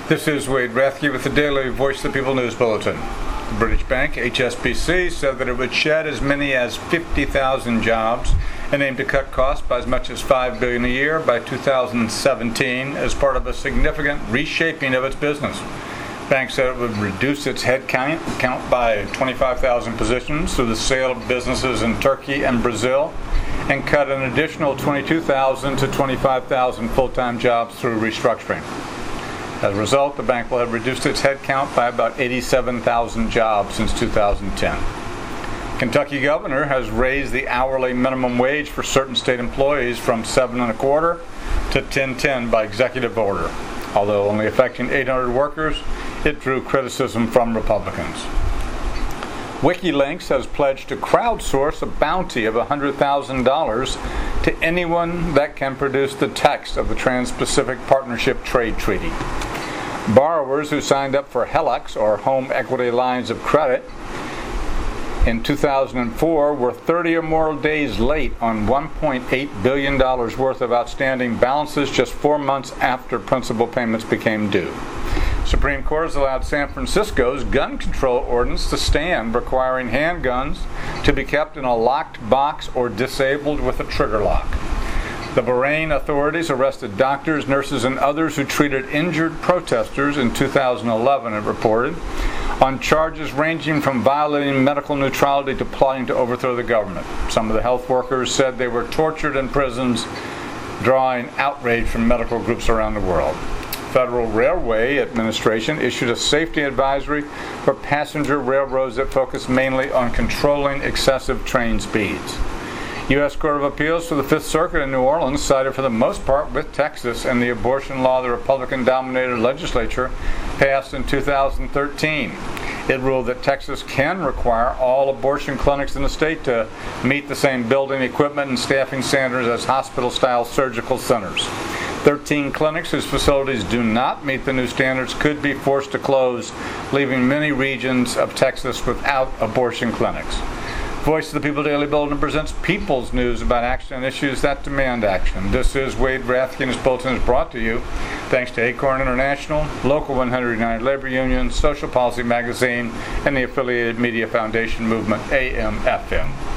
This is Wade Rathke with the Daily Voice of the People News Bulletin. The British bank, HSBC, said that it would shed as many as 50,000 jobs and aim to cut costs by as much as $5 billion a year by 2017 as part of a significant reshaping of its business. The bank said it would reduce its head count by 25,000 positions through the sale of businesses in Turkey and Brazil, and cut an additional 22,000 to 25,000 full-time jobs through restructuring. As a result, the bank will have reduced its headcount by about 87,000 jobs since 2010. Kentucky governor has raised the hourly minimum wage for certain state employees from $7.25 to $10.10 by executive order. Although only affecting 800 workers, it drew criticism from Republicans. WikiLeaks has pledged to crowdsource a bounty of $100,000 to anyone that can produce the text of the Trans-Pacific Partnership Trade Treaty. Borrowers who signed up for HELOCs, or home equity lines of credit, in 2004 were 30 or more days late on $1.8 billion worth of outstanding balances just 4 months after principal payments became due. Supreme Court has allowed San Francisco's gun control ordinance to stand, requiring handguns to be kept in a locked box or disabled with a trigger lock. The Bahrain authorities arrested doctors, nurses, and others who treated injured protesters in 2011, it reported, on charges ranging from violating medical neutrality to plotting to overthrow the government. Some of the health workers said they were tortured in prisons, drawing outrage from medical groups around the world. Federal Railway Administration issued a safety advisory for passenger railroads that focus mainly on controlling excessive train speeds. U.S. Court of Appeals for the Fifth Circuit in New Orleans sided for the most part with Texas and the abortion law the Republican-dominated legislature passed in 2013. It ruled that Texas can require all abortion clinics in the state to meet the same building, equipment, and staffing standards as hospital-style surgical centers. 13 clinics whose facilities do not meet the new standards could be forced to close, leaving many regions of Texas without abortion clinics. Voice of the People Daily Bulletin presents people's news about action and issues that demand action. This is Wade Rathke, and this bulletin is brought to you thanks to Acorn International, Local 100 United Labor Union, Social Policy Magazine, and the affiliated media foundation movement, AM/FM.